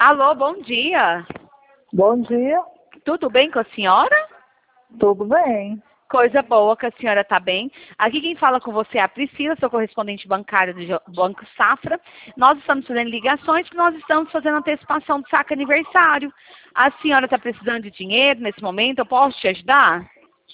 Alô, bom dia. Bom dia, Tudo bem com a senhora? tudo bem? Coisa boa que a senhora está bem. Aqui quem fala com você é a Priscila, sou correspondente bancária do Banco Safra. Nós estamos fazendo ligações porque nós estamos fazendo antecipação do saque aniversário. A senhora está precisando de dinheiro nesse momento? Eu posso te ajudar?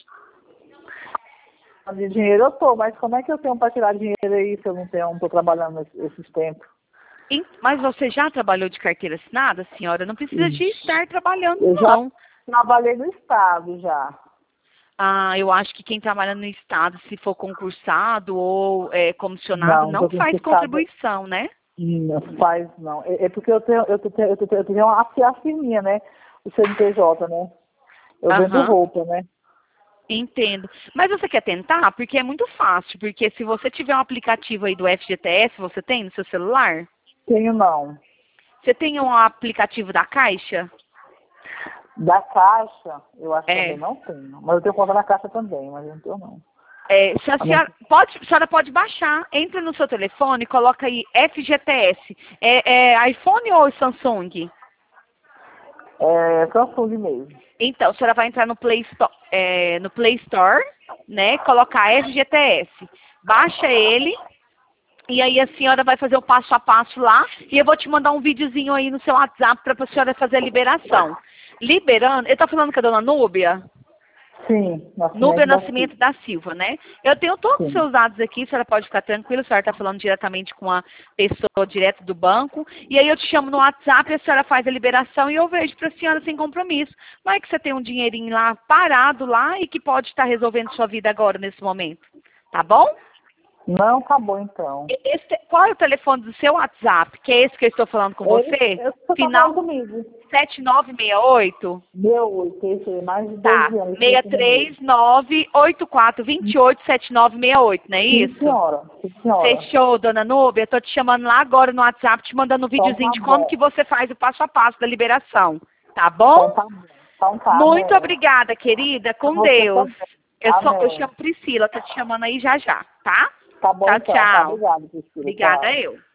De dinheiro eu tô, mas como é que eu tenho para tirar dinheiro aí se eu não estou trabalhando esses tempos? Mas você já trabalhou de carteira assinada, senhora? Não precisa de estar trabalhando, Eu já não. trabalhei no estado já. Ah, eu acho que quem trabalha no Estado, se for concursado ou comissionado, Não, não estou faz concursada. contribuição, né? Não faz, não. É porque eu tenho uma firminha, né? O CNPJ, né? Eu vendo Aham. roupa, né? Entendo. Mas você quer tentar? Porque é muito fácil. Porque se você tiver um aplicativo aí do FGTS, você tem no seu celular? Tenho não. Você tem um aplicativo da Caixa? Da Caixa, eu acho que também É. não tenho. Mas eu tenho conta na Caixa também, mas eu não tenho não. Se a A minha, senhora pode baixar, entra no seu telefone, coloca aí FGTS. É iPhone ou Samsung? Samsung mesmo. Então, a senhora vai entrar no Play Store, né? Colocar FGTS. Baixa ele. E aí a senhora vai fazer o passo a passo lá e eu vou te mandar um videozinho aí no seu WhatsApp para a senhora fazer a liberação. Liberando, eu tô falando com a dona Núbia? Sim, Núbia Nascimento da Nascimento da Silva, né? Eu tenho todos os Sim. seus dados aqui, a senhora pode ficar tranquila, a senhora está falando diretamente com a pessoa direto do banco. E aí eu te chamo no WhatsApp, a senhora faz a liberação e eu vejo para a senhora sem compromisso. Não é que você tem um dinheirinho lá parado lá e que pode estar resolvendo sua vida agora, nesse momento. Tá bom? Não, acabou então. Qual é o telefone do seu WhatsApp? Que é esse que eu estou falando com você? Você tá falando Final comigo. 7968? Meu, esse aí, mais de Tá. 12 anos que eu tenho mesmo. 639-8428-7968, não é Sim, isso? senhora. Sim, senhora. Fechou, dona Núbia? Eu tô te chamando lá agora no WhatsApp, te mandando um Então videozinho tá de como bom. que você faz o passo a passo da liberação. Tá bom? Então tá bom. Então tá, Muito amém. obrigada, querida. Pra Com você Deus. também. Eu Amém. chamo Priscila, tô te chamando aí já já, tá? Tá bom Tchau, então, tá? tchau. Obrigada, Priscila. Obrigada Tchau. eu.